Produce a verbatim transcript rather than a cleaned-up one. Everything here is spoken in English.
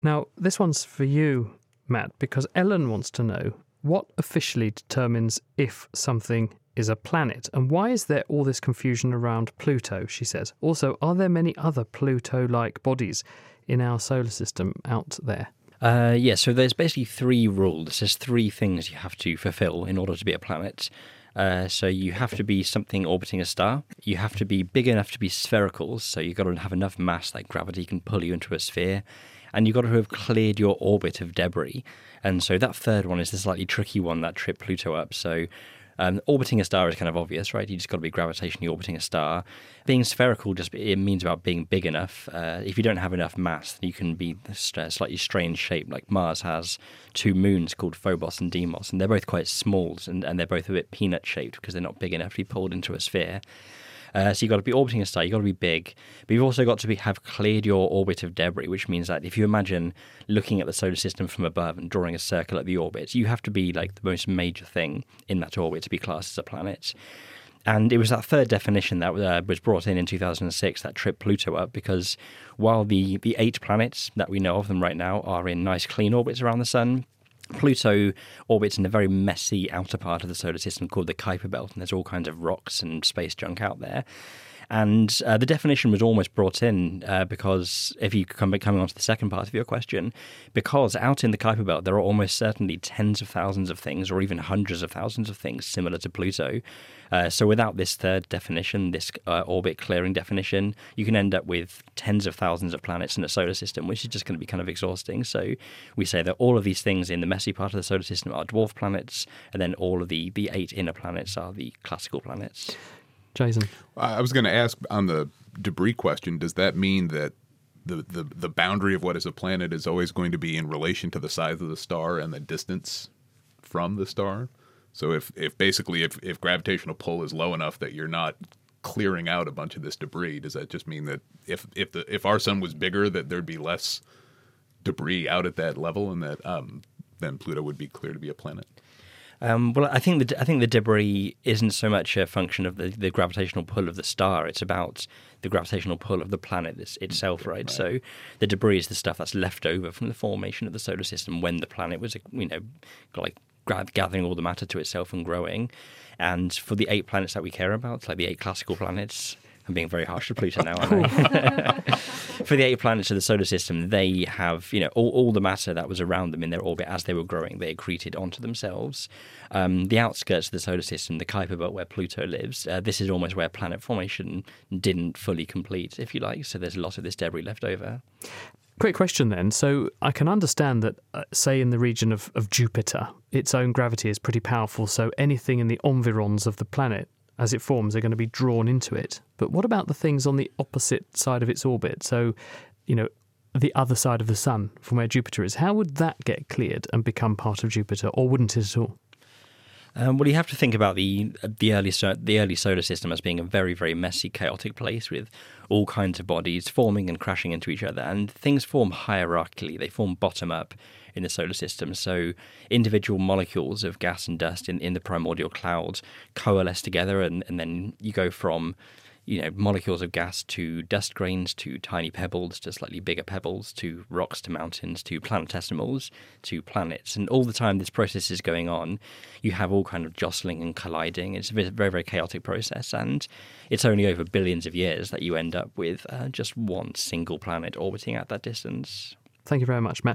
Now, this one's for you, Matt, because Ellen wants to know what officially determines if something is a planet, and why is there all this confusion around Pluto, she says. Also, are there many other Pluto-like bodies in our solar system out there? Uh, yeah, so there's basically three rules. There's three things you have to fulfill in order to be a planet. Uh, so you have to be something orbiting a star. You have to be big enough to be spherical, so you've got to have enough mass that gravity can pull you into a sphere. And you've got to have cleared your orbit of debris. And so that third one is the slightly tricky one that tripped Pluto up. So um, orbiting a star is kind of obvious, right? You just got to be gravitationally orbiting a star. Being spherical just it means about being big enough. Uh, if you don't have enough mass, then you can be a slightly strange shape. Like Mars has two moons called Phobos and Deimos, and they're both quite small, and, and they're both a bit peanut-shaped because they're not big enough to be pulled into a sphere. Uh, so you've got to be orbiting a star, you've got to be big, but you've also got to be, have cleared your orbit of debris, which means that if you imagine looking at the solar system from above and drawing a circle at the orbit, you have to be like the most major thing in that orbit to be classed as a planet. And it was that third definition that uh, was brought in in two thousand six that tripped Pluto up, because while the, the eight planets that we know of them right now are in nice clean orbits around the sun, Pluto orbits in a very messy outer part of the solar system called the Kuiper Belt, and there's all kinds of rocks and space junk out there. And uh, the definition was almost brought in uh, because, if you come coming on to the second part of your question, because out in the Kuiper Belt there are almost certainly tens of thousands of things, or even hundreds of thousands of things similar to Pluto. Uh, so without this third definition, this uh, orbit clearing definition, you can end up with tens of thousands of planets in a solar system, which is just going to be kind of exhausting. So we say that all of these things in the messy part of the solar system are dwarf planets, and then all of the, the eight inner planets are the classical planets. Jason? I was going to ask on the debris question, does that mean that the, the, the boundary of what is a planet is always going to be in relation to the size of the star and the distance from the star? So if, if basically if, if gravitational pull is low enough that you're not clearing out a bunch of this debris, does that just mean that if if the if our sun was bigger, that there'd be less debris out at that level, and that um, then Pluto would be clear to be a planet? Um, well, I think the I think the debris isn't so much a function of the, the gravitational pull of the star. It's about the gravitational pull of the planet itself, right? right? So the debris is the stuff that's left over from the formation of the solar system when the planet was, you know, like gathering all the matter to itself and growing. And for the eight planets that we care about, like the eight classical planets, I'm being very harsh to Pluto now, aren't I? For the eight planets of the solar system, they have, you know, all, all the matter that was around them in their orbit as they were growing, they accreted onto themselves. Um, the outskirts of the solar system, the Kuiper Belt where Pluto lives, uh, this is almost where planet formation didn't fully complete, if you like. So there's a lot of this debris left over. Quick question then. So I can understand that, uh, say, in the region of, of Jupiter, its own gravity is pretty powerful, so anything in the environs of the planet as it forms are going to be drawn into it. But what about the things on the opposite side of its orbit? So, you know, the other side of the sun from where Jupiter is. How would that get cleared and become part of Jupiter, or wouldn't it at all? Um, well, you have to think about the the early the early solar system as being a very, very messy, chaotic place with all kinds of bodies forming and crashing into each other. And things form hierarchically. They form bottom up in the solar system. So individual molecules of gas and dust in, in the primordial cloud coalesce together, and, and then you go from, you know, molecules of gas to dust grains, to tiny pebbles, to slightly bigger pebbles, to rocks, to mountains, to planetesimals, to planets. And all the time this process is going on, you have all kind of jostling and colliding. It's a very, very chaotic process. And it's only over billions of years that you end up with uh, just one single planet orbiting at that distance. Thank you very much, Matt.